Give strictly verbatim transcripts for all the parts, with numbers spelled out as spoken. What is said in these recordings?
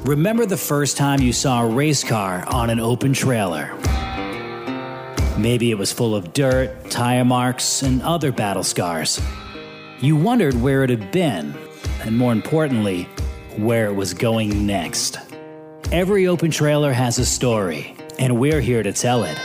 Remember the first time you saw a race car on an open trailer? Maybe it was full of dirt, tire marks, and other battle scars. You wondered where it had been, and more importantly, where it was going next. Every open trailer has a story, and we're here to tell it.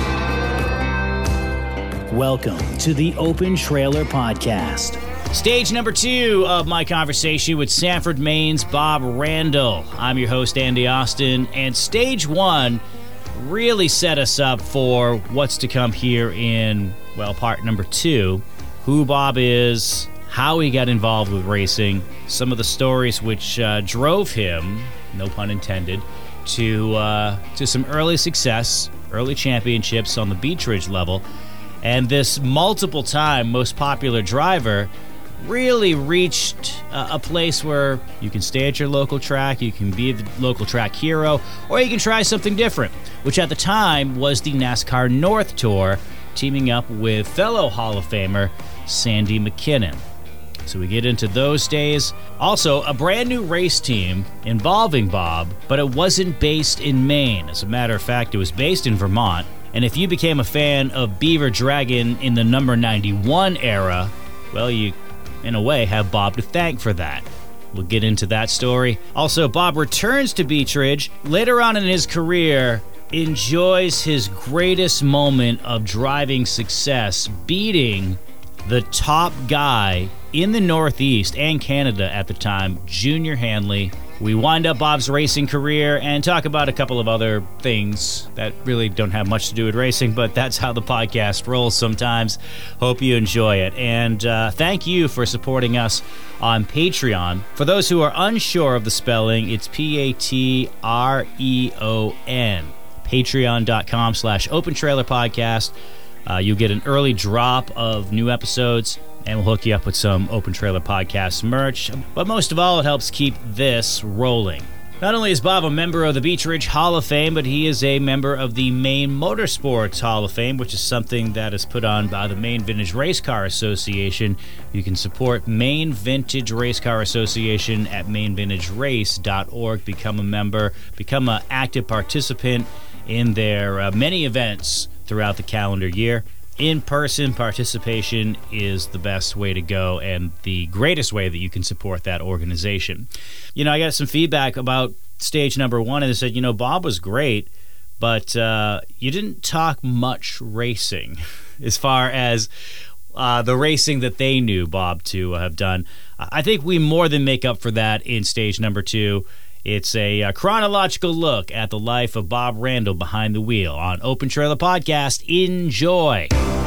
Welcome to the Open Trailer Podcast. Stage number two of my conversation with Sanford, Maine's Bob Randall. I'm your host, Andy Austin, and stage one really set us up for what's to come here in, well, part number two. Who Bob is, how he got involved with racing, some of the stories which uh, drove him, no pun intended, to, uh, to some early success, early championships on the Beech Ridge level, and this multiple-time most popular driver really reached uh, a place where you can stay at your local track, you can be the local track hero, or you can try something different, which at the time was the NASCAR North Tour, teaming up with fellow Hall of Famer Sandy McKinnon. So we get into those days. Also, a brand new race team involving Bob, but it wasn't based in Maine. As a matter of fact, it was based in Vermont. And if you became a fan of Beaver Dragon in the number ninety-one era, well, you in a way, have Bob to thank for that. We'll get into that story. Also, Bob returns to Beech Ridge. Later on in his career, enjoys his greatest moment of driving success, beating the top guy in the Northeast and Canada at the time, Junior Hanley. We wind up Bob's racing career and talk about a couple of other things that really don't have much to do with racing, but that's how the podcast rolls sometimes. Hope you enjoy it. And uh, thank you for supporting us on Patreon. For those who are unsure of the spelling, it's P A T R E O N. Patreon.com slash Open Trailer Podcast. Uh, you'll get an early drop of new episodes, and we'll hook you up with some Open Trailer Podcast merch. But most of all, it helps keep this rolling. Not only is Bob a member of the Beech Ridge Hall of Fame, but he is a member of the Maine Motorsports Hall of Fame, which is something that is put on by the Maine Vintage Race Car Association. You can support Maine Vintage Race Car Association at maine vintage race dot org. Become a member, become an active participant in their uh, many events throughout the calendar year. In-person participation is the best way to go and the greatest way that you can support that organization. You know, I got some feedback about stage number one, and they said, you know, Bob was great, but uh, you didn't talk much racing as far as uh, the racing that they knew Bob to have done. I think we more than make up for that in stage number two. It's a, a chronological look at the life of Bob Randall behind the wheel on Open Trailer Podcast. Enjoy.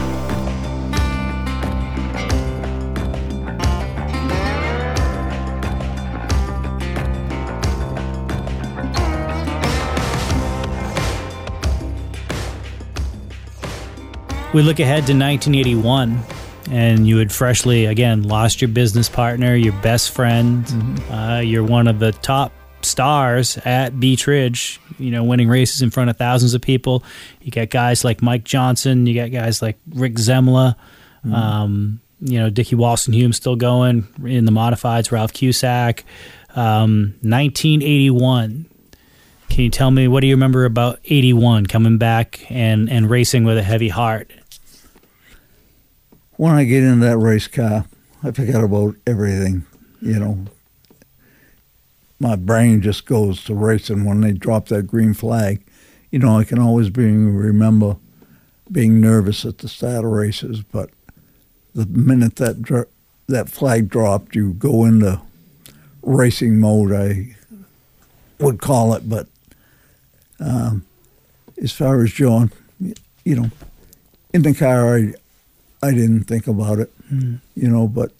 We look ahead to nineteen eighty-one, and you had freshly, again, lost your business partner, your best friend. Mm-hmm. Uh, you're one of the top stars at Beech Ridge, you know, winning races in front of thousands of people. You got guys like Mike Johnson, you got guys like Rick Zemla, mm-hmm. um, you know, Dickie Walston-Hume still going in the modifieds, Ralph Cusack. Um, nineteen eighty-one. Can you tell me, what do you remember about eighty-one, coming back and, and racing with a heavy heart? When I get in that race car, I forget about everything, you know. My brain just goes to racing when they drop that green flag. You know, I can always be, remember being nervous at the start of races, but the minute that dr- that flag dropped, you go into racing mode, I would call it. But um, as far as John, you know, in the car, I, I didn't think about it, mm. you know, but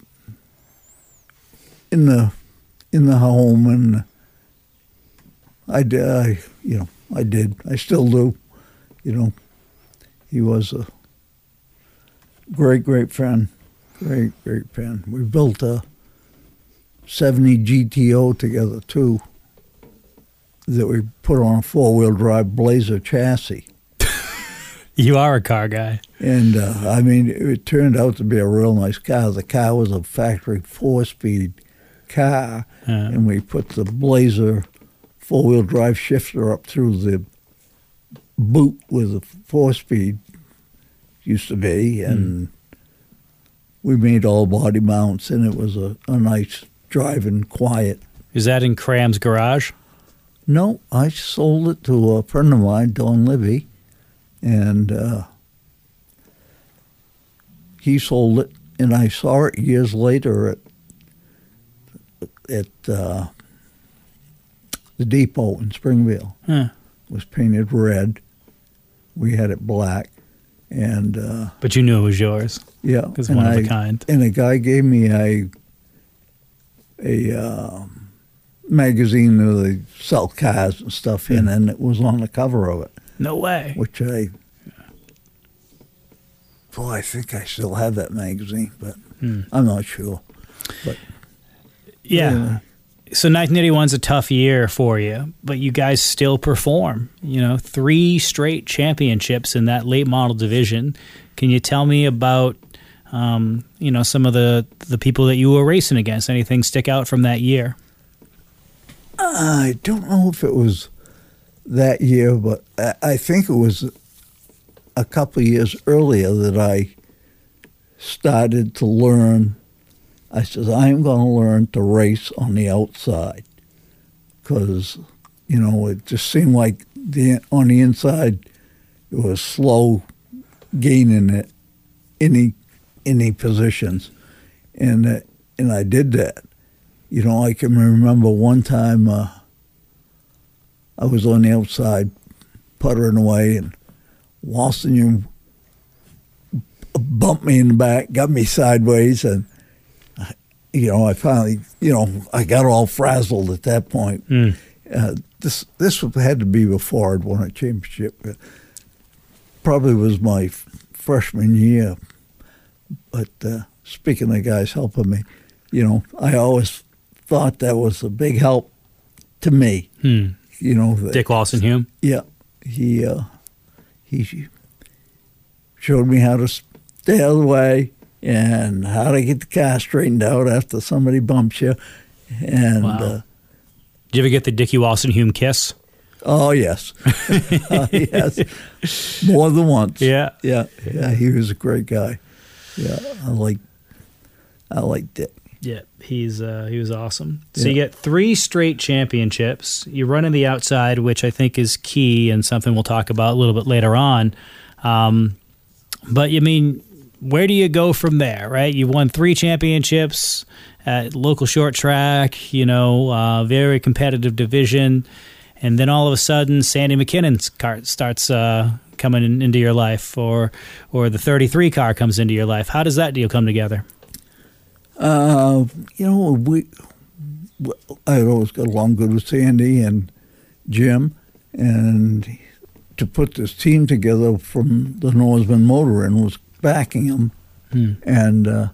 in the in the home, and I did, I, you know, I did. I still do, you know. He was a great, great friend, great, great friend. We built a seventy G T O together, too, that we put on a four-wheel drive Blazer chassis. You are a car guy. And, uh, I mean, it turned out to be a real nice car. The car was a factory four-speed car, uh-huh. and we put the Blazer four-wheel drive shifter up through the boot with a four-speed used to be, and mm. we made all body mounts, and it was a, a nice driving, quiet. Is that in Cram's garage? No, I sold it to a friend of mine, Don Libby, and uh, he sold it, and I saw it years later at at uh, the depot in Springville. Huh. It was painted red. We had it black, and uh, but you knew it was yours. Yeah, because one I, of a kind. And a guy gave me a a uh, magazine where they sell cars and stuff in, and it was on the cover of it. No way. Which I, well, I think I still have that magazine, but hmm. I'm not sure. But yeah. Anyway. So nineteen eighty-one's a tough year for you, but you guys still perform. You know, three straight championships in that late model division. Can you tell me about, um, you know, some of the, the people that you were racing against? Anything stick out from that year? I don't know if it was that year, but I think it was a couple of years earlier that I started to learn. I said, I'm going to learn to race on the outside because, you know, it just seemed like the on the inside it was slow gaining it any any positions, and uh, and I did that. You know, I can remember one time uh, I was on the outside puttering away, and Walston bumped me in the back, got me sideways, and you know, I finally, you know, I got all frazzled at that point. Mm. Uh, this this had to be before I'd won a championship. It probably was my f- freshman year. But uh, speaking of guys helping me, you know, I always thought that was a big help to me. Hmm. You know, that, Dick Walston-Hume? Yeah. He, uh, he showed me how to stay out of the way and how to get the car straightened out after somebody bumps you. And wow. uh, did you ever get the Dickie Walston-Hume kiss? Oh, yes. uh, yes. More than once. Yeah. Yeah. Yeah. He was a great guy. Yeah. I like I like Dick. Yeah, he's uh, he was awesome. So yeah. you get three straight championships. You run in the outside, which I think is key and something we'll talk about a little bit later on. Um, but, I mean, where do you go from there, right? You won three championships at local short track, you know, uh, very competitive division. And then all of a sudden, Sandy McKinnon's car starts uh, coming in, into your life, or or the thirty-three car comes into your life. How does that deal come together? Uh, you know, we I always got along good with Sandy and Jim, and to put this team together from the Norseman Motoring was backing him. Hmm. And uh,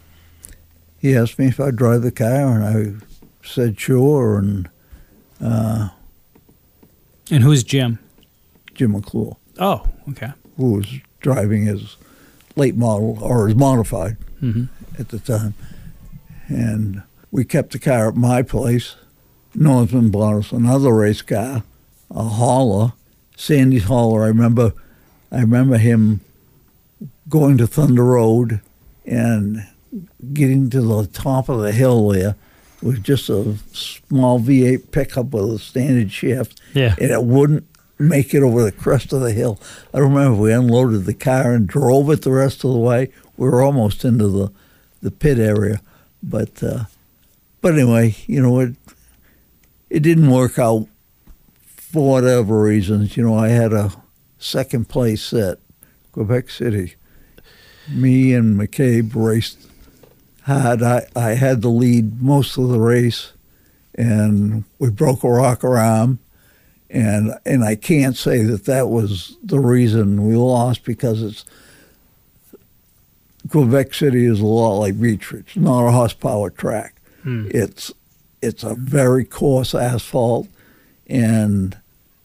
he asked me if I'd drive the car, and I said sure. And uh, and who's Jim? Jim McClure. Oh, okay. Who was driving his late model, or his modified mm-hmm. at the time. And we kept the car at my place. Norseman bought us another race car, a hauler, Sandy's hauler. I remember, I remember him going to Thunder Road and getting to the top of the hill there. It was just a small V eight pickup with a standard shift, yeah. and it wouldn't make it over the crest of the hill. I remember we unloaded the car and drove it the rest of the way. We were almost into the, the pit area. But uh, but anyway, you know, it it didn't work out for whatever reasons. You know, I had a second place at Quebec City. Me and McCabe raced hard. I, I had the lead most of the race, and we broke a rocker arm. And and I can't say that that was the reason we lost, because it's Quebec City is a lot like Beach Ridge. It's not a horsepower track. Hmm. It's it's a very coarse asphalt, and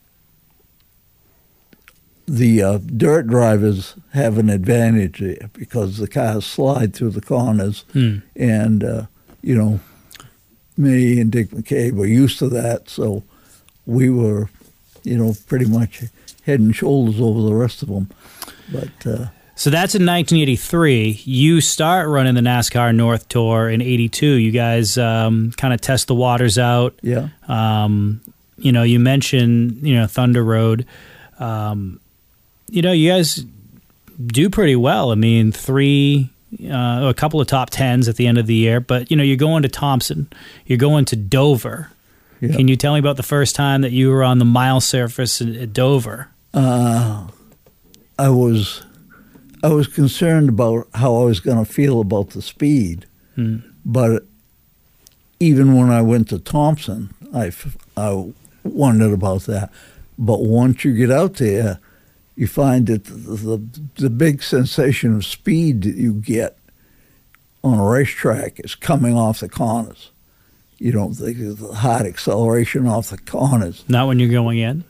the uh, dirt drivers have an advantage there because the cars slide through the corners. Hmm. And, uh, you know, me and Dick McCabe were used to that, so we were, you know, pretty much head and shoulders over the rest of them. But uh, so that's in nineteen eighty-three. You start running the NASCAR North Tour in eighty-two. You guys um, kind of test the waters out. yeah, Um, you know, you mentioned, you know, Thunder Road. Um, you know, you guys do pretty well. I mean, three, uh, a couple of top tens at the end of the year. But, you know, you're going to Thompson. You're going to Dover. yeah. Can you tell me about the first time that you were on the mile surface at, at Dover? Uh, I was, I was concerned about how I was going to feel about the speed. Hmm. But even when I went to Thompson, I, f- I wondered about that. But once you get out there, you find that the, the, the big sensation of speed that you get on a racetrack is coming off the corners. You don't think of the hard acceleration off the corners. Not when you're going in?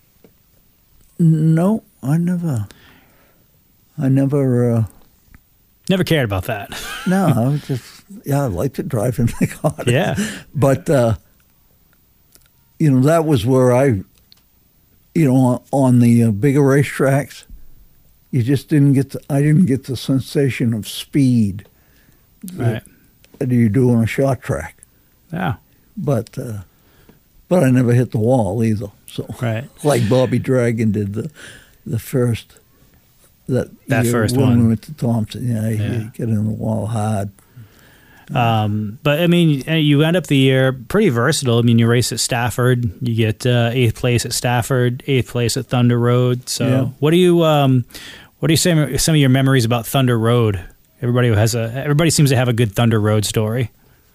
No, I never, I never, uh, Never cared about that. no, I was just, yeah, I like to drive in the corner. Yeah. But, uh, you know, that was where I, you know, on, on the uh, bigger racetracks, you just didn't get the, I didn't get the sensation of speed Right. that you do on a short track. Yeah. But, uh, but I never hit the wall either. So, Right. like Bobby Dragon did the, the first, that, That year first when one. we went to Thompson. Yeah, Yeah. you get in the wall hard. Um, but I mean, you end up the year pretty versatile. I mean, you race at Stafford, you get uh, eighth place at Stafford, eighth place at Thunder Road. So, Yeah. what do you, um, what do you say? Some of your memories about Thunder Road? Everybody has a, everybody seems to have a good Thunder Road story.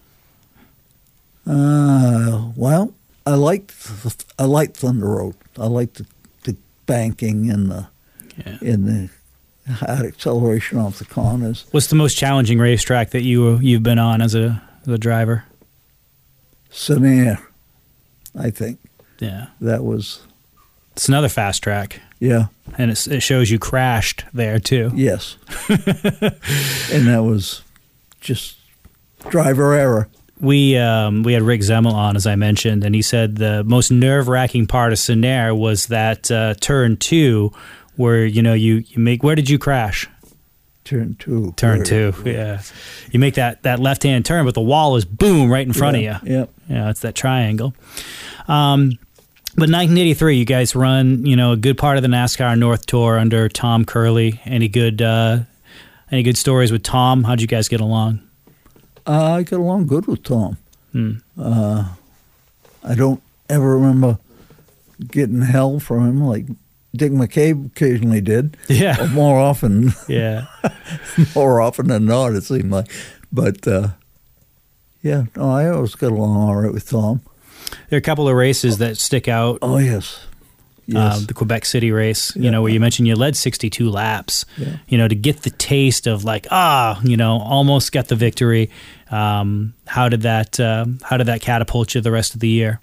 Uh, well, I liked I liked Thunder Road. I liked the, the banking and the Yeah. and the hard acceleration off the corners. What's the most challenging racetrack that you you've been on as a as a driver? Senair, I think Yeah, that was it's another fast track, yeah and it's, it shows you crashed there too. yes, and that was just driver error. We um, we had Rick Zemmel on, as I mentioned, and he said the most nerve wracking part of Senair was that uh, turn two, where you know you, you make. Where did you crash? Turn two. Turn Where- two. Yeah, you make that, that left hand turn, but the wall is boom right in front yeah, of you. Yep. Yeah, it's that triangle. Um, but nineteen eighty-three, you guys run you know a good part of the NASCAR North Tour under Tom Curley. Any good uh, any good stories with Tom? How'd you guys get along? Uh, I got along good with Tom. Hmm. Uh, I don't ever remember getting hell from him like Dick McCabe occasionally did. Yeah. Or more often, Yeah. more often than not, it seemed like. But uh, yeah, no, I always got along all right with Tom. There are a couple of races that stick out. Oh yes, yes, Um, the Quebec City race, you Yeah. know, where you mentioned you led sixty-two laps, Yeah. you know, to get the taste of like, ah, you know, almost got the victory. Um, how did that, uh, how did that catapult you the rest of the year?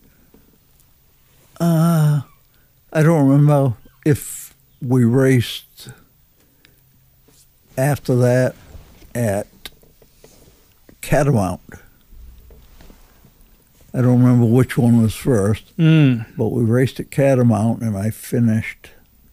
Uh, I don't remember if we raced after that at Catamount. I don't remember which one was first, Mm. but we raced at Catamount, and I finished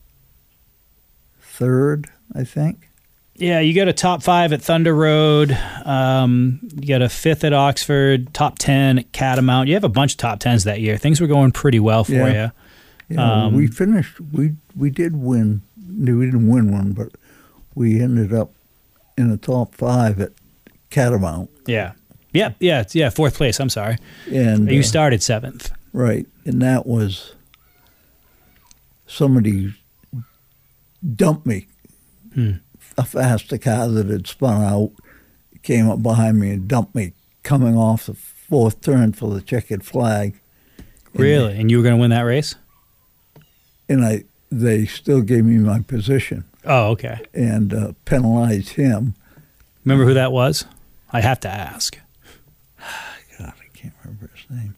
third, I think. Yeah, you got a top five at Thunder Road. Um, you got a fifth at Oxford, top ten at Catamount. You have a bunch of top tens that year. Things were going pretty well for Yeah. you. Yeah, Um, we finished. We we did win. No, we didn't win one, but we ended up in the top five at Catamount. Yeah. Yeah, yeah, it's- yeah, fourth place, I'm sorry. And You uh, started seventh. right, and that was somebody dumped me. Hmm. A faster car that had spun out came up behind me and dumped me coming off the fourth turn for the checkered flag. And Really? And you were going to win that race? and I they still gave me my position Oh, okay. and uh, penalized him. Remember who that was? I have to ask. God, I can't remember his name.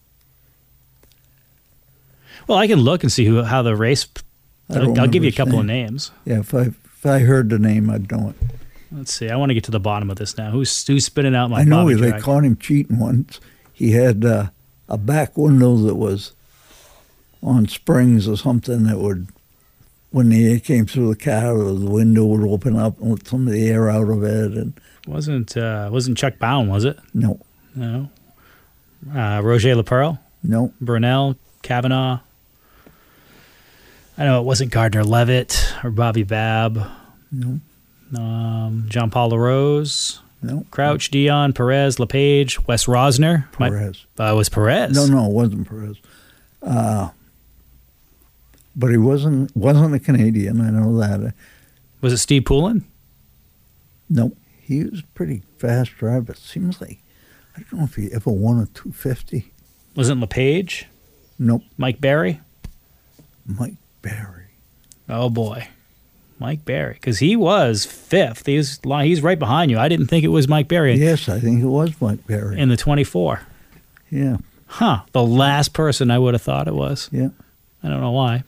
Well, I can look and see who how the race. I don't I'll, I'll give remember you a his couple of name. names. Yeah, if I if I heard the name, I'd know it. Let's see. I want to get to the bottom of this now. Who's who's spinning out my? I know Bobby they Drag? caught him cheating once. He had uh, a back window that was on springs or something that would, when the air came through the car, the window would open up and let some of the air out of it. And Wasn't uh, wasn't Chuck Bowen, was it? no, No. Uh, Roger LaPearl, no, Brunel, Kavanaugh. I know it wasn't Gardner Levitt or Bobby Babb. no, Um, John Paul LaRose, no. Crouch, Dion, Perez, LePage, Wes Rosner. My- Perez. uh, was Perez. No, no, it wasn't Perez. Uh, but he wasn't wasn't a Canadian. I know that. Was it Steve Poulin? No, he was a pretty fast driver. It seems like I don't know if he ever won a two fifty. Wasn't LePage? Nope, Mike Barry? Mike Barry. Oh, boy. Mike Barry. Because he was fifth. He's, he's right behind you. I didn't think it was Mike Barry Yes, I think it was Mike Barry. in the twenty-four. Yeah, Huh. The last person I would have thought it was. yeah. I don't know why.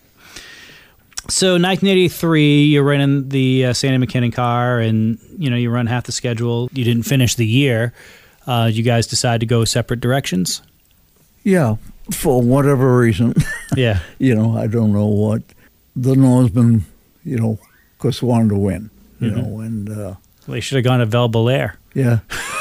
So nineteen eighty-three, you're running the uh, Sandy McKinnon car, and you know you run half the schedule. You didn't finish the year. Uh, you guys decide to go separate directions. Yeah, for whatever reason. Yeah, you know, I don't know what. The Norseman, you know, of course, wanted to win, you Mhm. know, and, uh, well, they should have gone to Val Belair. yeah.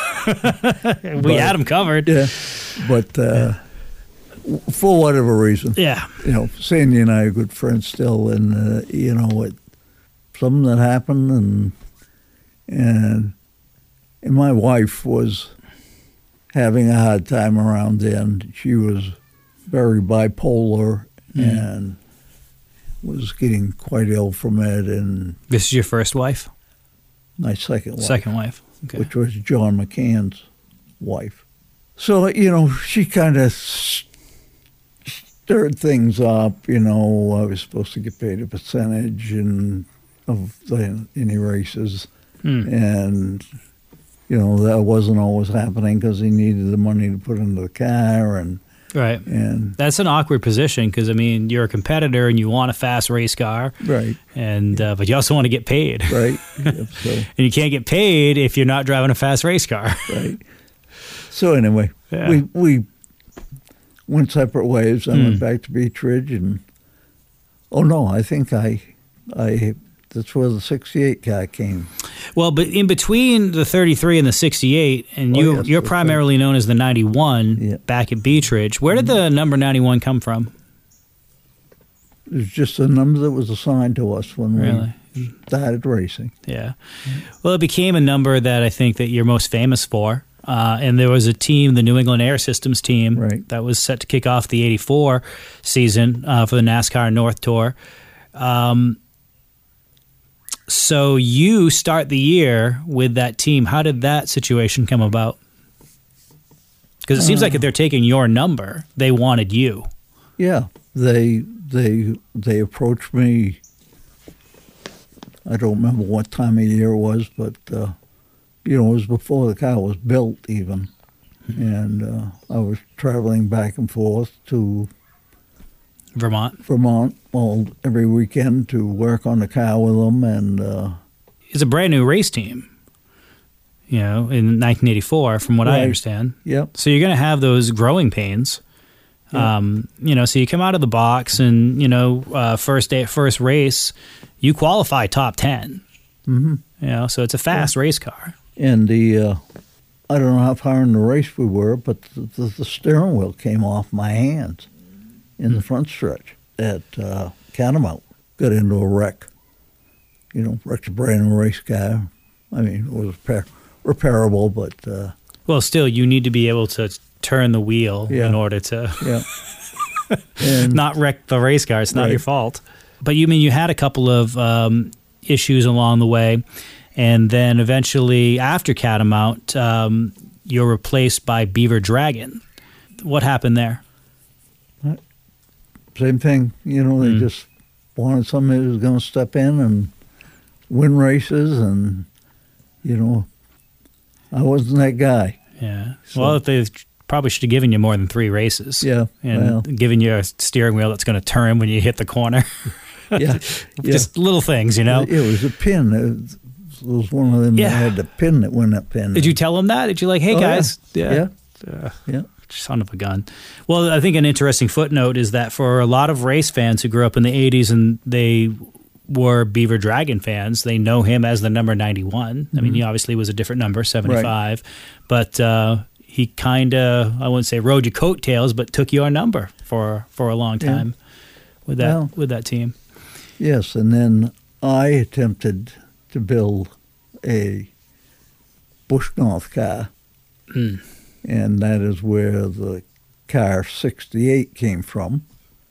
We But- had them covered. Yeah, but uh, for whatever reason, Yeah. you know, Sandy and I are good friends still, and, uh, you know, it, something that happened, and, and, and my wife was having a hard time around then. She was very bipolar Mm. and was getting quite ill from it, and This is your first wife? my second wife, Second wife. Okay. which was John McCann's wife. So, you know, she kind of stirred things up. You know, I was supposed to get paid a percentage and of the, any races. Hmm. And, you know, that wasn't always happening because he needed the money to put into the car. And, Right. and That's an awkward position because, I mean, you're a competitor and you want a fast race car, right, and uh, but you also want to get paid. right. Yep, so, And you can't get paid if you're not driving a fast race car. right. So anyway, Yeah. we we went separate ways. I Hmm. went back to Beech Ridge, and oh no, I think I I that's where the sixty-eight car came. Well, but in between the thirty-three and the sixty-eight, and Oh, you, yes, you're that's primarily known as the ninety-one Yeah. back at Beech Ridge. Where did the number ninety-one come from? It was just a number that was assigned to us when Really? we started racing. Yeah. Well, it became a number that I think that you're most famous for. Uh, and there was a team, the New England Air Systems team, Right. that was set to kick off the eighty-four season uh, for the NASCAR North Tour. Um, so you start the year with that team. How did that situation come about? Because it seems like if they're taking your number, they wanted you. Yeah, they they they approached me. I don't remember what time of year it was, but uh, you know, it was before the car was built even, and uh, I was traveling back and forth to Vermont. Vermont all every weekend to work on the car with them, and uh, It's a brand new race team, you know, in nineteen eighty-four, from what I Right. understand. yep, So you're going to have those growing pains. Yeah. Um, you know, so you come out of the box and, you know, uh, first day, first race, you qualify top ten. hmm You know, so it's a fast race car. and the uh, I don't know how far in the race we were, but the, the, the steering wheel came off my hands in the front stretch at uh, Catamount. Got into a wreck. You know, wrecked a brand new race car. I mean, it was repair- repairable, but uh, Well, still, you need to be able to turn the wheel Yeah. in order to yeah. and not wreck the race car. It's not Right. your fault. But you mean you had a couple of um, issues along the way, and then eventually after Catamount, um, you're replaced by Beaver Dragon. What happened there? same thing. You know, they Mm. just wanted somebody who was going to step in and win races, and you know, I wasn't that guy. Yeah. So- Well, they probably should have given you more than three races. Yeah, And well, given you a steering wheel that's going to turn when you hit the corner. yeah, yeah. Just little things, you know. It was a pin. It was, it was one of them Yeah. that had the pin that went up in. Did you tell them that? Did you like, hey Oh, yeah. guys? Yeah, Uh, yeah. son of a gun. Well, I think an interesting footnote is that for a lot of race fans who grew up in the eighties and they were Beaver Dragon fans, they know him as the number ninety-one. Mm-hmm. I mean, he obviously was a different number, seventy-five. Right. But uh, he kind of, I wouldn't say rode your coattails, but took your number for, for a long time yeah. with that well, with that team. Yes, and then I attempted to build a Bushnorth car, mm. and that is where the car sixty-eight came from.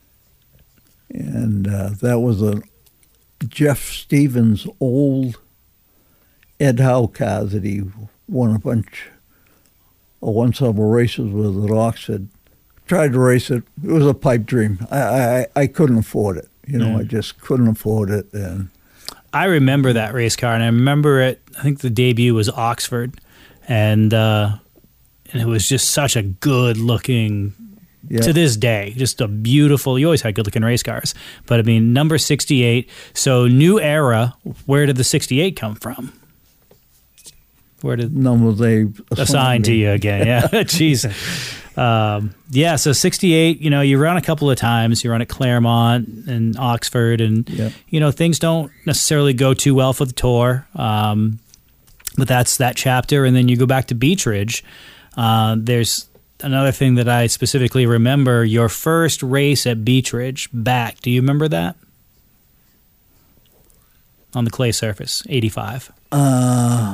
And uh, that was a Jeff Stevens' old Ed Howe car that he won a bunch of won several races with at Oxford. Tried to race it. It was a pipe dream. I I, I couldn't afford it. You know, mm. I just couldn't afford it. And I remember that race car, and I remember it. I think the debut was Oxford, and uh, and it was just such a good looking. Yeah. To this day, just a beautiful. You always had good looking race cars, but I mean, number sixty-eight. So new era. Where did the sixty-eight come from? Where did number they assigned to you again? Yeah, jeez. um, yeah, so sixty-eight. You know, you run a couple of times. You run at Claremont and Oxford, and yep. you know things don't necessarily go too well for the tour. Um, but that's that chapter, and then you go back to Beech Ridge. Uh, there's another thing that I specifically remember, your first race at Beech Ridge back. Do you remember that? On the clay surface, eighty-five. Uh,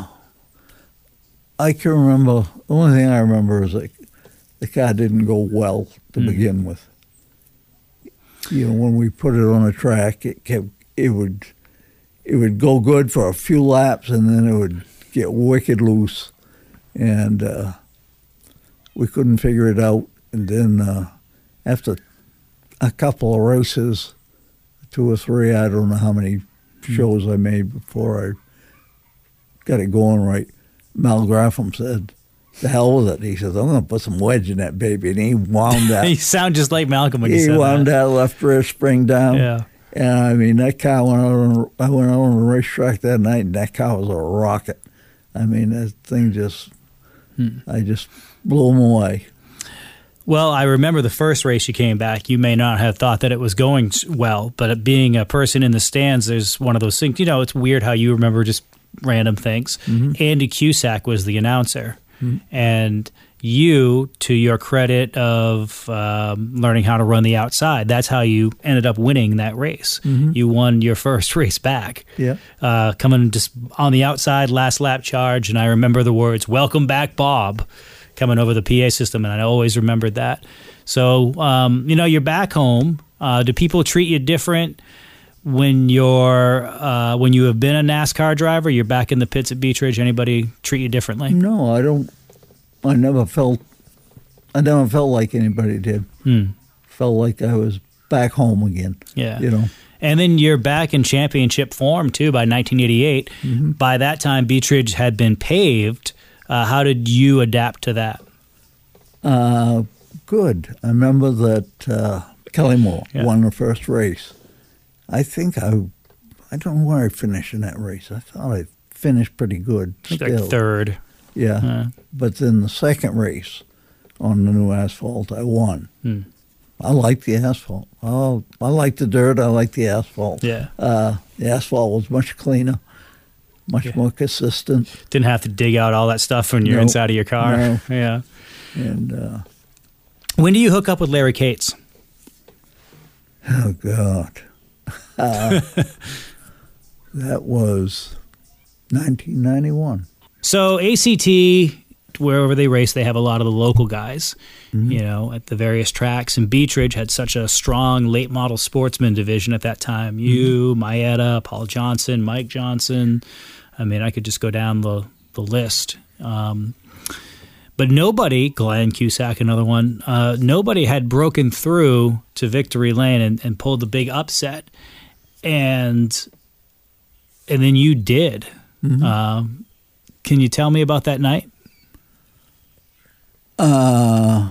I can remember, the only thing I remember is like the car didn't go well to mm. begin with. You know, when we put it on a track, it kept, it would, it would go good for a few laps and then it would get wicked loose. And, uh, we couldn't figure it out, and then uh, after a couple of races, two or three, I don't know how many shows I made before I got it going right, Mal Graffam said, "The hell with it." He says, "I'm going to put some wedge in that baby," and he wound that. You sound just like Malcolm when you said that. He wound that left rear spring down. Yeah. And I mean, that car went out on, I went out on the racetrack that night, and that car was a rocket. I mean, that thing just, hmm. I just blew him away. Well, I remember the first race you came back, you may not have thought that it was going well, but being a person in the stands, there's one of those things, you know, it's weird how you remember just random things. Mm-hmm. Andy Cusack was the announcer, mm-hmm. and you, to your credit of um, learning how to run the outside, that's how you ended up winning that race. Mm-hmm. You won your first race back. Yeah, uh, coming just on the outside, last lap charge, and I remember the words, "Welcome back, Bob," coming over the P A system, and I always remembered that. So, um, you know, you're back home. Uh, do people treat you different when you're uh, when you have been a NASCAR driver? You're back in the pits at Beech Ridge. Anybody treat you differently? No, I don't. I never felt. I never felt like anybody did. Hmm. Felt like I was back home again. Yeah, you know. And then you're back in championship form too by nineteen eighty-eight. Mm-hmm. By that time, Beech Ridge had been paved. Uh, how did you adapt to that? Uh, good. I remember that uh, Kelly Moore yeah. won the first race. I think I, I don't know where I finished in that race. I thought I finished pretty good. I think like third. Yeah. Uh. But then the second race on the new asphalt, I won. Hmm. I like the asphalt. Oh, I like the dirt. I like the asphalt. Yeah. Uh, the asphalt was much cleaner. Much yeah. more consistent. Didn't have to dig out all that stuff when you're no, inside of your car. No. Yeah. And uh, when do you hook up with Larry Cates? Oh God, uh, that was nineteen ninety-one. So A C T, wherever they race, they have a lot of the local guys. Mm-hmm. You know, at the various tracks. And Beech Ridge had such a strong late model sportsman division at that time. You, mm-hmm. Maeda, Paul Johnson, Mike Johnson. I mean, I could just go down the, the list. Um, but nobody, Glenn Cusack, another one, uh, nobody had broken through to victory lane and, and pulled the big upset. And and then you did. Mm-hmm. Um, can you tell me about that night? Uh,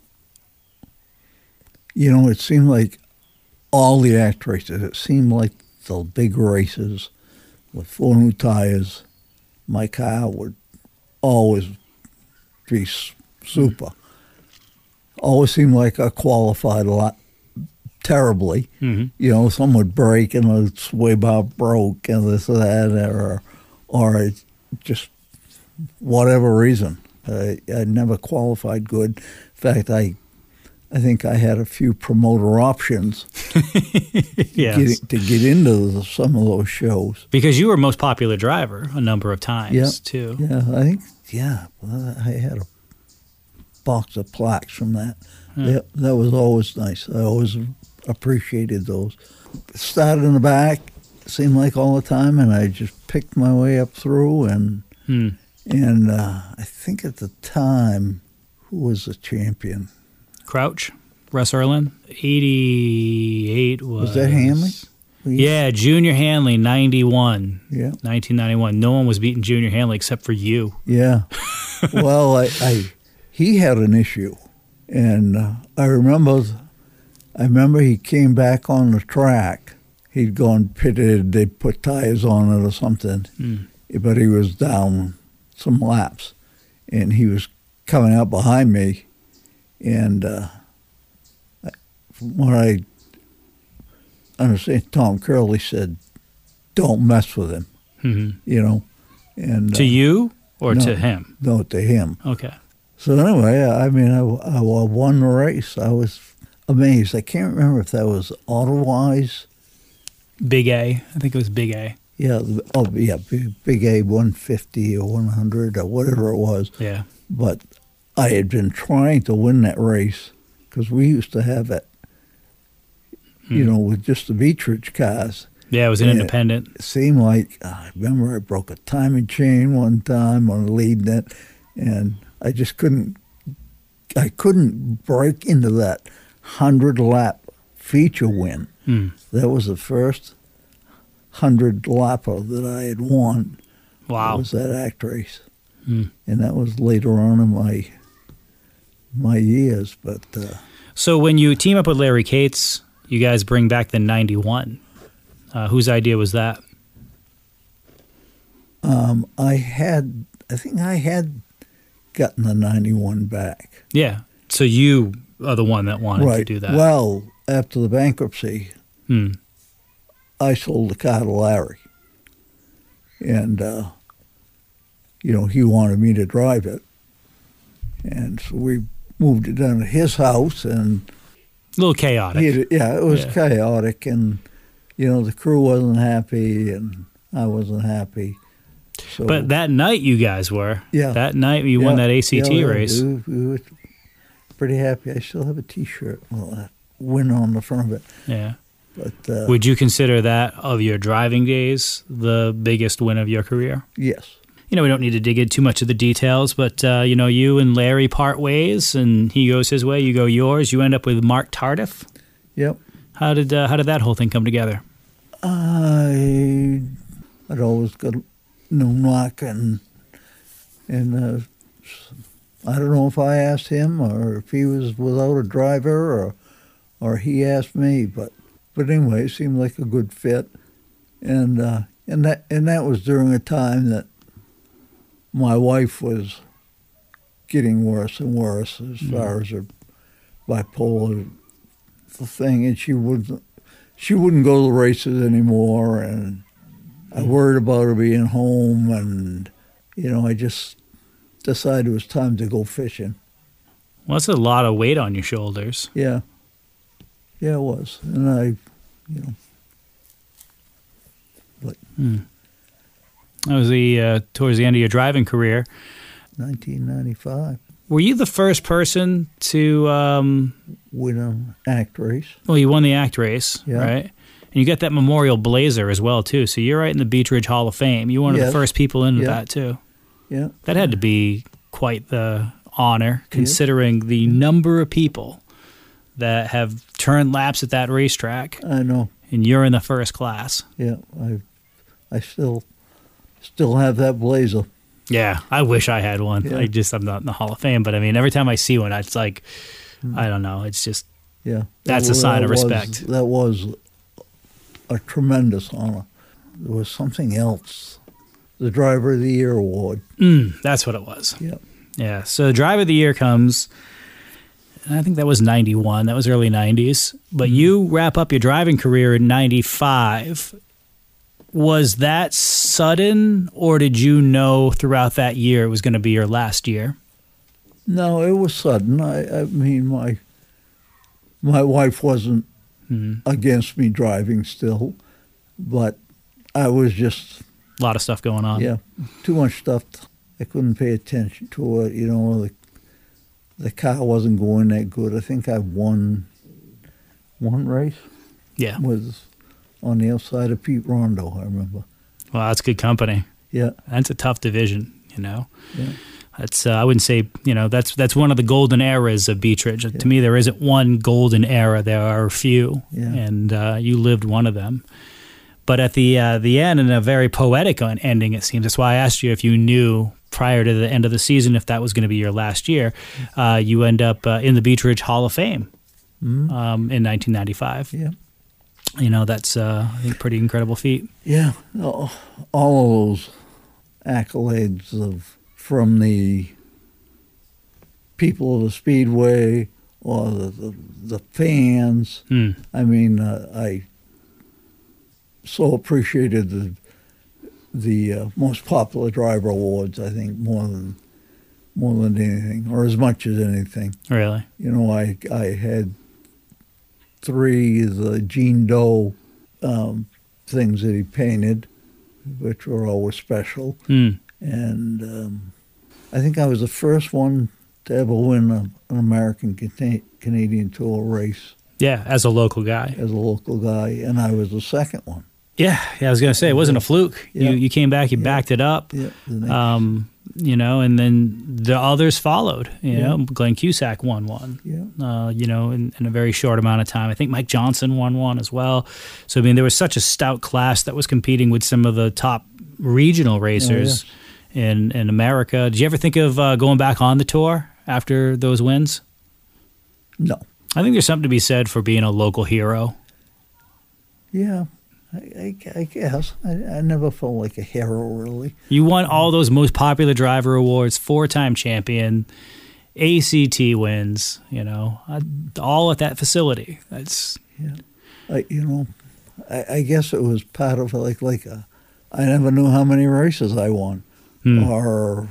you know, it seemed like all the act races, it seemed like the big races with four new tires, my car would always be super. always seemed like I qualified a lot terribly. Mm-hmm. You know, some would break and the sway bar broke and this or that, or, or it just whatever reason. I, I never qualified good. In fact, I I think I had a few promoter options yes. get, to get into the, some of those shows. Because you were most popular driver a number of times, yeah. too. Yeah, I think, yeah, well, I had a box of plaques from that. Hmm. Yeah, that was always nice. I always appreciated those. Started in the back, seemed like all the time, and I just picked my way up through. And Hmm. and uh, I think at the time, who was the champion? Crouch, Russ Erlin, eighty-eight was... Was that Hanley? Yeah, Junior Hanley, ninety-one. Yeah. nineteen ninety-one. No one was beating Junior Hanley except for you. Yeah. Well, I, I he had an issue, and uh, I remember, I remember he came back on the track. He'd gone pitted. They'd put tires on it or something, Mm. but he was down some laps, and he was coming up behind me, and uh, from what I understand, Tom Curley said, "Don't mess with him," Mm-hmm. you know. And To uh, you or no. to him? no, to him. Okay. So anyway, I mean, I, I won the race. I was amazed. I can't remember if that was Autowise. Big A. I think it was Big A. Yeah, the- oh yeah, Big, Big A one fifty or one hundred or whatever it was. Yeah. But I had been trying to win that race because we used to have it, you Hmm. know, with just the Beechridge cars. Yeah, it was an Yeah. independent. It seemed like, I remember I broke a timing chain one time on leading it, and I just couldn't, I couldn't break into that hundred lap feature win. Hmm. That was the first hundred lapper that I had won. Wow. Was that act race, Hmm. and that was later on in my my years. But uh, So when you team up with Larry Cates, you guys bring back the ninety-one. Uh, whose idea was that? um, I had, I think I had gotten the ninety-one back. Yeah. So you are the one that wanted right. to do that. Well, after the bankruptcy, Hmm. I sold the car to Larry, and uh, you know he wanted me to drive it, and so we moved it down to his house, and A little chaotic. he had, yeah, it was Yeah. chaotic, and you know the crew wasn't happy, and I wasn't happy. So, But that night you guys were. Yeah. That night you won yeah, that A C T yeah, yeah, race. We, we were pretty happy. I still have a T-shirt, well, that win on the front of it. Yeah. But uh, Would you consider that of your driving days the biggest win of your career? yes, You know, we don't need to dig into too much of the details, but, uh, you know, you and Larry part ways, and he goes his way, you go yours. You end up with Mark Tardif. yep. How did uh, how did that whole thing come together? I I'd always got no knock, and and uh, I don't know if I asked him or if he was without a driver or or he asked me, but but anyway, it seemed like a good fit, and uh, and that and that was during a time that my wife was getting worse and worse as far as her bipolar thing, and she wouldn't she wouldn't go to the races anymore, and I worried about her being home, and you know I just decided it was time to go fishing. Well, that's a lot of weight on your shoulders. Yeah, yeah, it was, and I, you know, but That was the uh, towards the end of your driving career. nineteen ninety-five, Were you the first person to? Um, win an act race. well, you won the act race, Yeah. right? And you got that Memorial Blazer as well too. So you're right in the Beechridge Hall of Fame. You're one of Yes. the first people into Yeah. that too. Yeah, That had to be quite the honor, considering the number of people that have turned laps at that racetrack, I know. and you're in the first class. Yeah, I, I still, still have that Blazer. Yeah, I wish I had one. Yeah. I just I'm not in the Hall of Fame, but I mean, every time I see one, it's like, I don't know. It's just Yeah, That's That a sign wa- of that was- respect. That was a tremendous honor. There was something else, the Driver of the Year award. mm, that's what it was. Yeah, Yeah. So the driver of the year comes. I think that was ninety-one. That was early nineties. But Mm-hmm. you wrap up your driving career in ninety-five. Was that sudden, or did you know throughout that year it was going to be your last year? No, it was sudden. I, I mean, my my wife wasn't Mm-hmm. against me driving still, but I was just, A lot of stuff going on. yeah, too much stuff. I couldn't pay attention to it. You know, the the car wasn't going that good. I think I won one race. Yeah. Was on the outside of Pete Rondo, I remember. Well, that's good company. Yeah, That's a tough division, you know. yeah. That's uh, I wouldn't say, you know, that's that's one of the golden eras of Beechridge. To me, there isn't one golden era. There are a few, Yeah. and uh, you lived one of them. But at the uh, the end, and a very poetic on- ending, it seems. That's why I asked you if you knew prior to the end of the season if that was going to be your last year. Uh, you end up uh, in the Beechridge Hall of Fame Mhm. um, in nineteen ninety-five. Yeah. You know, that's uh, I think pretty incredible feat. Yeah, all all of those accolades of from the people of the Speedway or the the, the fans. Hmm. I mean, uh, I so appreciated the the uh, most popular driver awards. I think more than more than anything, or as much as anything. Really? You know, I I had three of the Gene Doe um, things that he painted, which were always special. Hmm. And um, I think I was the first one to ever win a, an American Cana- Canadian Tour race Yeah, as a local guy. as a local guy, and I was the second one. Yeah, yeah. I was going to say it wasn't a fluke. Yeah. You you came back, you Yeah. backed it up. Yeah, the next- Um, you know, and then the others followed. You Yeah. know, Glenn Cusack won one. yeah, Uh, you know, in, in a very short amount of time. I think Mike Johnson won one as well. So I mean, there was such a stout class that was competing with some of the top regional racers in in America. Did you ever think of uh, going back on the tour after those wins? no, I think there's something to be said for being a local hero. yeah. I, I, I guess I, I never felt like a hero really. You won all those most popular driver awards, four-time champion, A C T wins, you know, uh, all at that facility. That's Yeah, I you know, I, I guess it was part of like like a, I never knew how many races I won, Hmm. or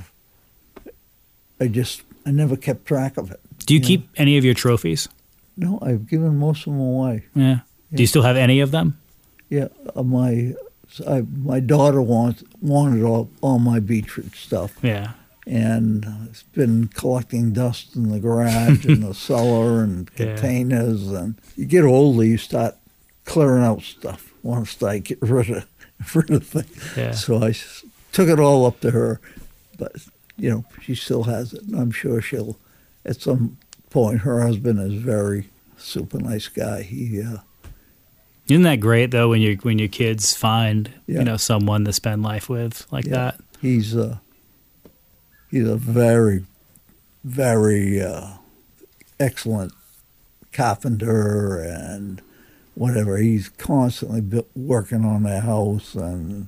I just I never kept track of it. Do you Yeah. keep any of your trophies? No, I've given most of them away. Yeah. Do you still have any of them? Yeah, uh, my I, my daughter wants wanted all, all my Beechridge stuff, Yeah. and uh, it's been collecting dust in the garage and the cellar and Yeah. containers. And you get older, you start clearing out stuff. Want to start get rid of rid of things. Yeah. So I s- took it all up to her, but you know she still has it. And I'm sure she'll at some point. Her husband is very super nice guy. He. Uh, Isn't that great though when you when your kids find Yeah. you know someone to spend life with like Yeah. that? He's a he's a very, very uh, excellent carpenter and whatever. He's constantly bu- working on their house, and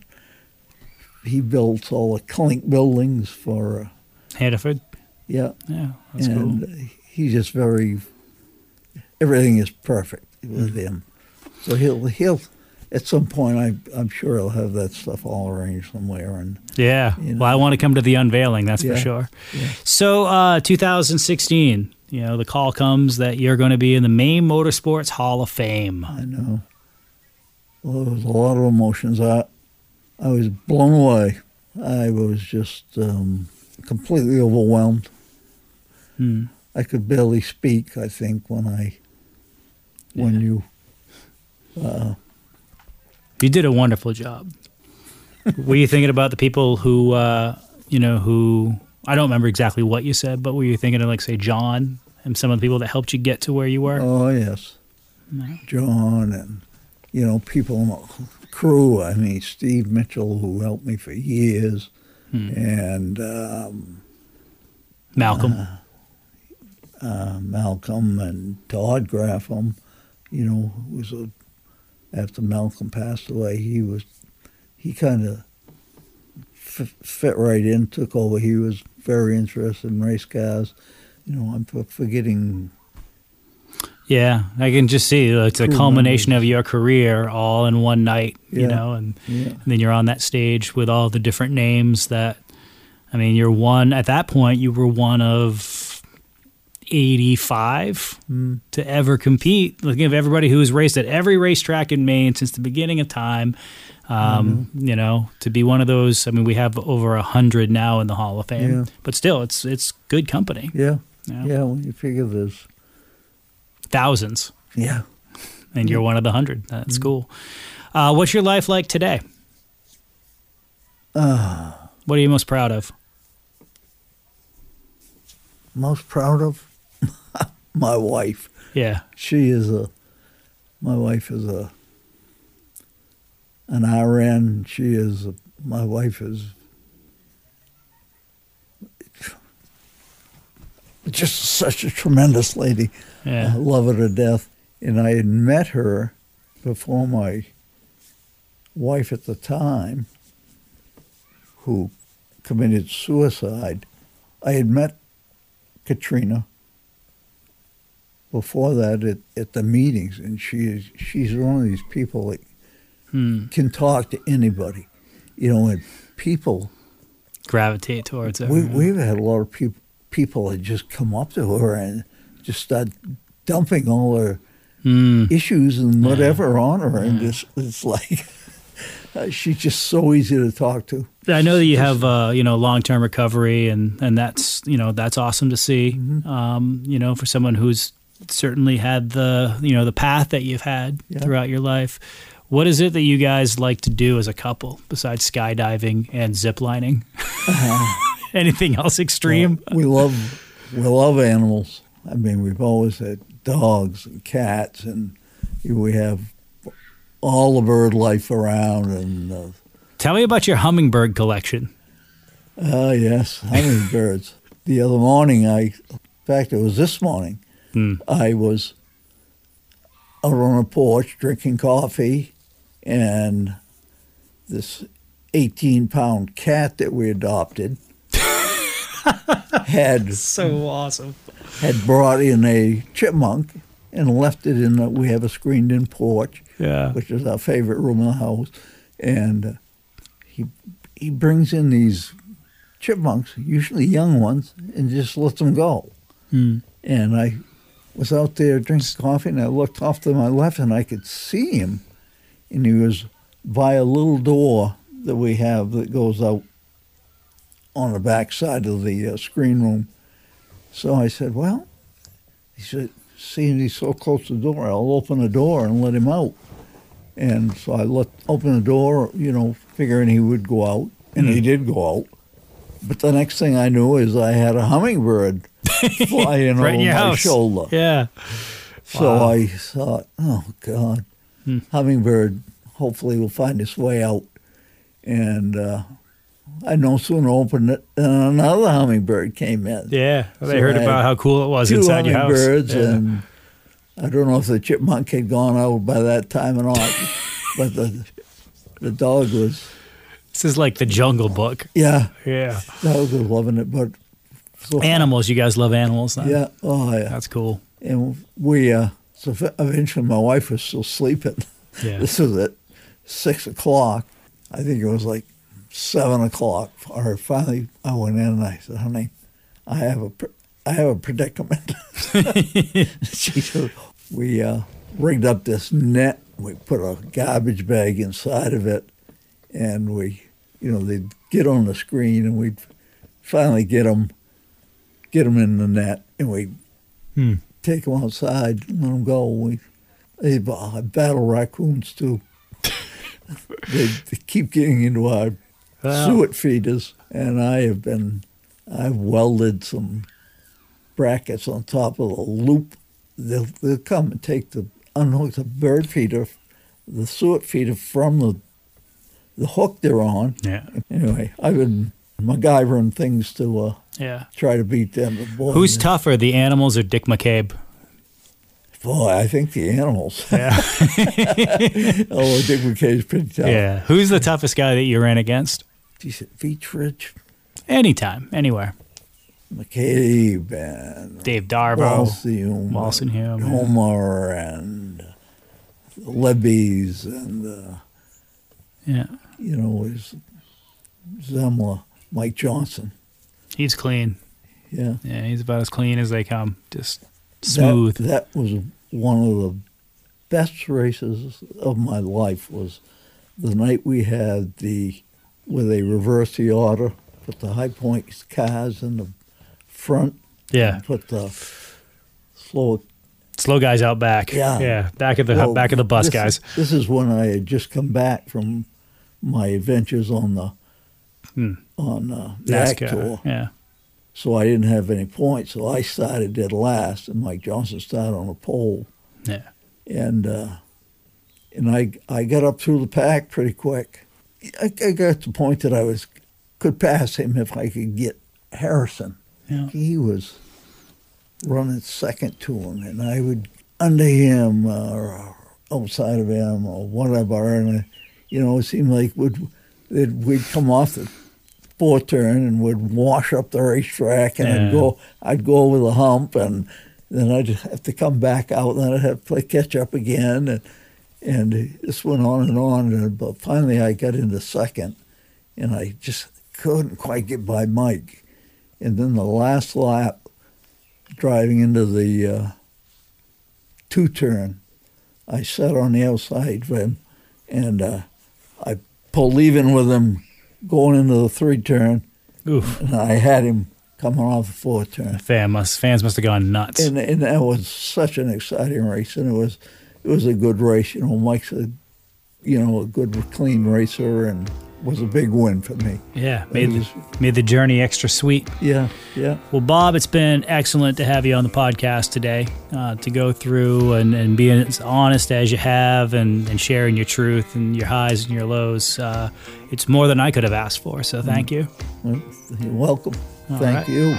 he builds all the Klink buildings for uh, Hannaford. yeah. Yeah, that's and cool. he's just very. Everything is perfect with him, so he'll he'll. At some point, I, I'm sure he'll have that stuff all arranged somewhere. And Yeah. you know. Well, I want to come to the unveiling. That's for Yeah. sure. Yeah. So, uh, two thousand sixteen. You know, the call comes that you're going to be in the Maine Motorsports Hall of Fame. I know. Well, there was a lot of emotions. I, I was blown away. I was just um, completely overwhelmed. Hmm. I could barely speak, I think, when I, when Yeah. you, uh, You did a wonderful job. Were you thinking about the people who, uh, you know, who, I don't remember exactly what you said, but were you thinking of, like, say, John and some of the people that helped you get to where you were? oh yes, No. John and, you know, people in the crew. I mean, Steve Mitchell, who helped me for years, Hmm. and um, Malcolm. uh, Malcolm and Todd Graffam, you know, who was a, after Malcolm passed away, he was, he kind of f- fit right in, took over. He was very interested in race cars. You know, I'm for- forgetting Yeah, I can just see it's a True culmination memories. of your career all in one night, you Yeah. know, and, Yeah. and then you're on that stage with all the different names that, I mean, you're one, at that point, you were one of eighty-five Mm. to ever compete. Looking at everybody who has raced at every racetrack in Maine since the beginning of time, um, you know, to be one of those. I mean, we have over a hundred now in the Hall of Fame, Yeah. but still, it's it's good company. Yeah. Yeah. Yeah. When you figure this. Thousands, Yeah. and you're one of the hundred. That's cool. Uh, what's your life like today? Uh, What are you most proud of? most proud of my wife. Yeah, She is a. My wife is a. An R N. She is. A, my wife is. Just such a tremendous lady. yeah, I love her to death. And I had met her before my wife at the time, who committed suicide. I had met Katrina before that at, at the meetings, and she is she's one of these people that hmm. can talk to anybody. You know, and people, gravitate towards it. we, we've had a lot of people people that just come up to her and just start dumping all their Hmm. issues and whatever on her, and Yeah. it's, it's like uh, she's just so easy to talk to. I know that you have uh, you know long term recovery, and, and that's you know that's awesome to see. Mm-hmm. Um, you know, for someone who's certainly had the you know the path that you've had Yeah. throughout your life. What is it that you guys like to do as a couple besides skydiving and ziplining? Anything else extreme? Uh, we love we love animals. I mean, we've always had dogs and cats, and we have all the bird life around. And uh, Tell me about your hummingbird collection. uh, yes, hummingbirds. The other morning, I, in fact, it was this morning. Hmm. I was out on a porch drinking coffee, and this eighteen-pound cat that we adopted had So awesome. had brought in a chipmunk and left it in. A, we have a screened-in porch, Yeah. which is our favorite room in the house, and uh, he he brings in these chipmunks, usually young ones, and just lets them go. Hmm. And I was out there drinking coffee, and I looked off to my left, and I could see him, and he was by a little door that we have that goes out on the back side of the uh, screen room. So I said, well, he said, seeing he's so close to the door, I'll open the door and let him out. And so I let open the door, you know, figuring he would go out, and he did go out. But the next thing I knew is I had a hummingbird flying Right in over your my house. shoulder. Yeah. So Wow. I thought, oh, God, Hmm. hummingbird hopefully will find its way out. And uh, I no sooner opened it than another hummingbird came in. Yeah. They So heard I had about how cool it was Two inside your house. hummingbirds, Yeah. and I don't know if the chipmunk had gone out by that time or not, but the the dog was, This is like the Jungle Book. yeah, Yeah. dog was loving it. But so Animals. You guys love animals, then? yeah, oh yeah. That's cool. And we, uh, so eventually my wife was still sleeping. Yeah. This was at six o'clock. I think it was like seven o'clock. Or finally, I went in and I said, "Honey, I have a, pr- I have a predicament." She said, "We uh, rigged up this net. We put a garbage bag inside of it, and we, you know, they'd get on the screen, and we'd finally get them, get them in the net, and we'd Hmm. take them outside and let them go. We they uh, battle raccoons too. they, they keep getting into our Wow. suet feeders, and I have been, I've welded some brackets on top of the loop. They'll, they'll come and take the, unhook the bird feeder, the suet feeder from the the hook they're on. Yeah. Anyway, I've been MacGyvering things to uh, Yeah. try to beat them. But boy, Who's tougher, the animals or Dick McCabe? Boy, I think the animals. Yeah. Oh, Dick McKay's pretty tough. Yeah. Who's the toughest guy that you ran against? He said, Beach Ridge. Anytime, anywhere. McCabe and Dave Darbo, Walsingham, Walsingham, yeah. Homer and Lebby's and uh, yeah, you know, his Zemla, Mike Johnson. He's clean. Yeah, yeah, he's about as clean as they come. Just smooth. That, that was one of the best races of my life. Was the night we had the where they reversed the order, put the High Point cars in the front. Yeah. Put the slow slow guys out back. Yeah. Yeah. Back of the well, back of the bus this guys. Is, this is when I had just come back from my adventures on the hmm. on uh, the NASCAR. Act Tour. Yeah. So I didn't have any points. So I started dead last, and Mike Johnson started on the pole. Yeah. And uh, and I I got up through the pack pretty quick. I, I got to the point that I was could pass him if I could get Harrison. Yeah. He was running second to him, and I would under him uh, or outside of him or whatever, and uh, you know, it seemed like would we'd come off the fourth turn and would wash up the racetrack, and Yeah. I'd go I'd go over the hump, and then I'd have to come back out, and then I'd have to play catch up again, and and this went on and on, and but finally I got into second, and I just couldn't quite get by Mike. And then the last lap, driving into the uh, two-turn, I sat on the outside of him, and uh, I pulled even with him going into the three-turn, Oof. and I had him coming off the four-turn. Fan must, fans must have gone nuts. And and that was such an exciting race, and it was it was a good race. You know, Mike's a you know a good clean racer, and was a big win for me. Yeah, made It the, was- made the journey extra sweet. Yeah, yeah. Well, Bob, it's been excellent to have you on the podcast today, uh, to go through and, and be as honest as you have, and, and sharing your truth and your highs and your lows. Uh, it's more than I could have asked for, so thank you. Well, you're welcome. All Thank right. you.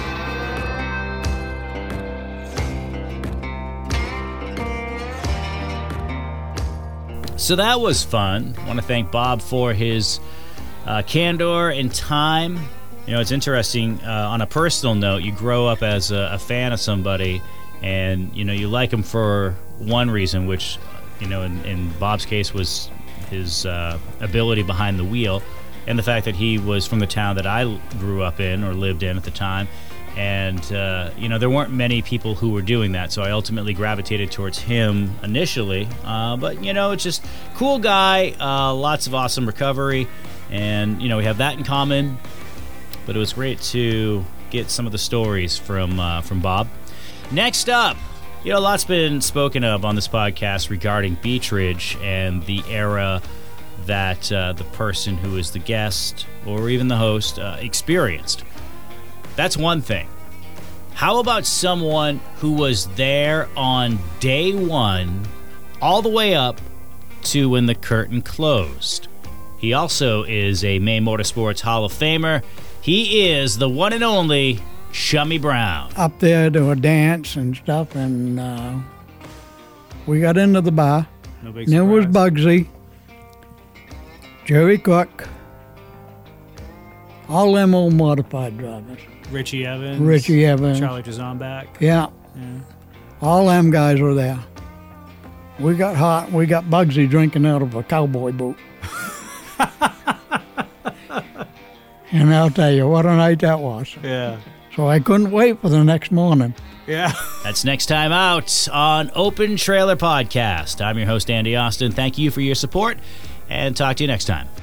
So that was fun. I want to thank Bob for his uh, candor and time. You know, it's interesting. Uh, on a personal note, you grow up as a, a fan of somebody, and you know you like him for one reason, which, you know, in, in Bob's case was his uh, ability behind the wheel, and the fact that he was from the town that I grew up in or lived in at the time. And, uh, you know, there weren't many people who were doing that, so I ultimately gravitated towards him initially. Uh, but, you know, it's just cool guy, uh, lots of awesome recovery, and, you know, we have that in common. But it was great to get some of the stories from uh, from Bob. Next up, you know, a lot's been spoken of on this podcast regarding Beech Ridge and the era that uh, the person who is the guest or even the host uh, experienced. That's one thing. How about someone who was there on day one, all the way up to when the curtain closed? He also is a Maine Motorsports Hall of Famer. He is the one and only Chummy Brown. Up there to a dance and stuff, and uh, we got into the bar. No big And there was surprise. Bugsy, Jerry Cook, all them old modified drivers. Richie Evans. Richie Evans. Charlie Drozonback. Yeah, Yeah. all them guys were there. We got hot. We got Bugsy drinking out of a cowboy boot. And I'll tell you, what a night that was. Yeah. So I couldn't wait for the next morning. Yeah. That's next time out on Open Trailer Podcast. I'm your host, Andy Austin. Thank you for your support, and talk to you next time.